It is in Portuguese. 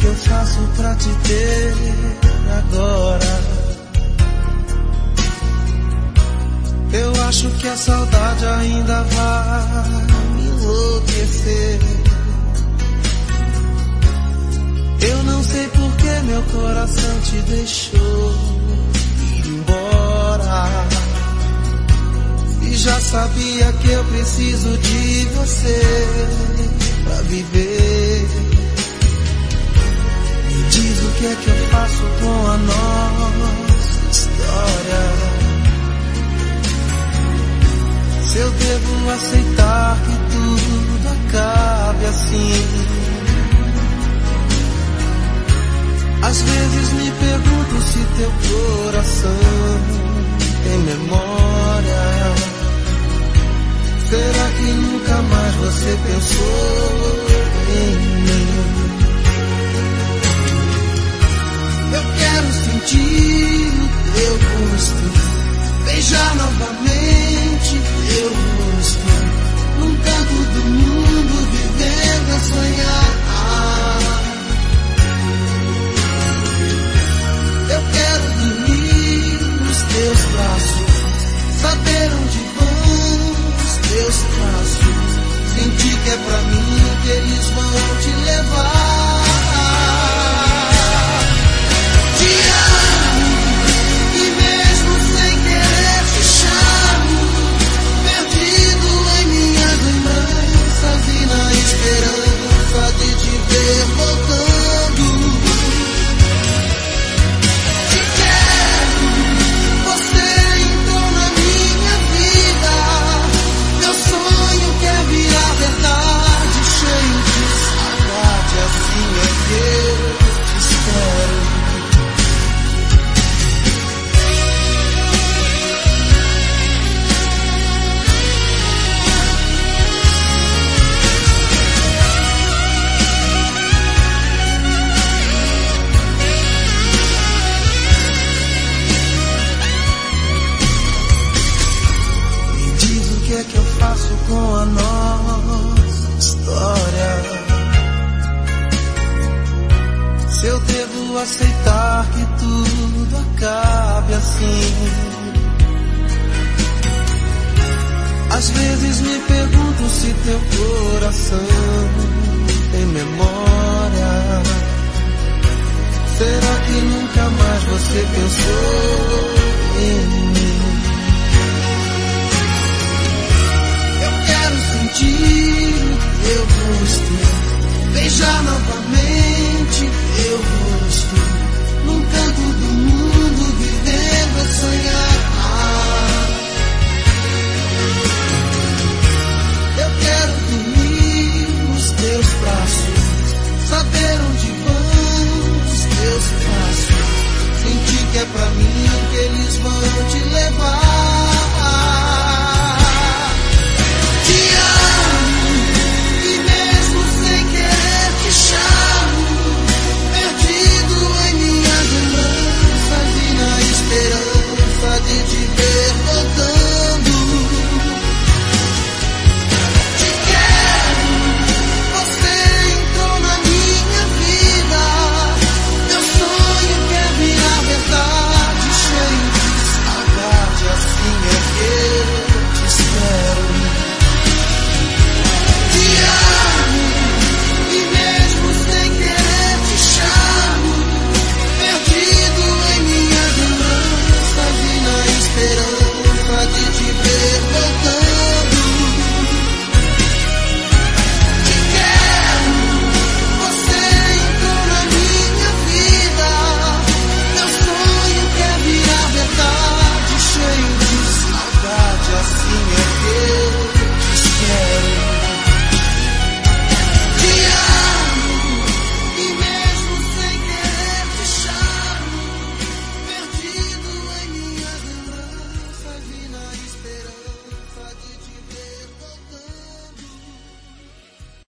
que eu faço pra te ter agora? Eu acho que a saudade ainda vai me enlouquecer. Eu não sei por que meu coração te deixou ir embora. E já sabia que eu preciso de você pra viver. Me diz o que é que eu faço com a nossa história. Se eu devo aceitar que tudo acabe assim. Às vezes me pergunto se teu coração tem memória. Será que nunca mais você pensou em mim? Eu quero sentir o teu rosto, beijar novamente teu rosto, num canto do mundo vivendo a sonhar. Eu quero dormir nos teus braços, saber onde vão os teus passos, sentir que é pra mim que eles vão te levar. Te amo, e mesmo sem querer te chamo, perdido em minhas lembranças e na esperança de te ver voltando. Com a nossa história, se eu devo aceitar que tudo acabe assim. Às vezes me pergunto se teu coração tem memória. Será que nunca mais você pensou em mim? Sentir o teu rosto, beijar novamente